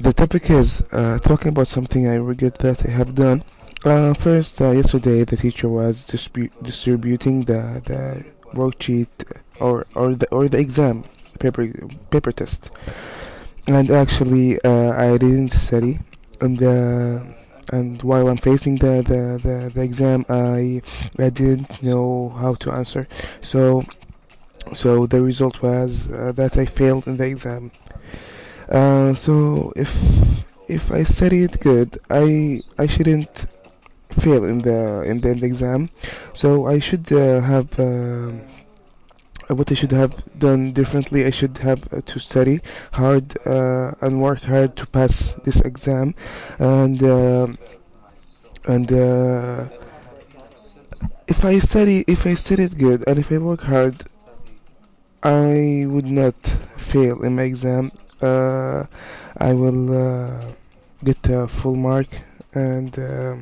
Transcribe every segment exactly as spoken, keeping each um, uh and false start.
The topic is uh, talking about something I regret that I have done. Uh, first, uh, yesterday the teacher was distribu- distributing the, the worksheet or or the or the exam paper paper test, and actually uh, I didn't study, and uh, and while I'm facing the, the, the, the exam, I I didn't know how to answer, so so the result was uh, that I failed in the exam. Uh, so if if I studied good, I I shouldn't fail in the in the, in the exam. So I should uh, have um what I should have done differently. I should have uh, to study hard uh, and work hard to pass this exam, and uh, and uh, if I study if I studied good and if I work hard, I would not fail in my exam. Uh, I will uh, get a full mark, and uh,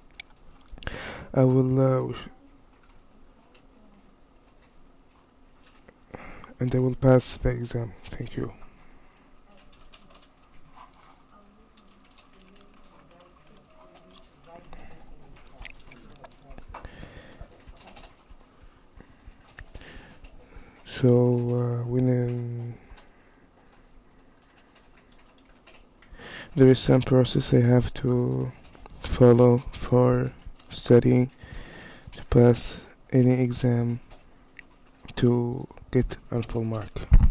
I will uh, and I will pass the exam. Thank you. So uh, when um, there is some process I have to follow for studying to pass any exam to get a full mark.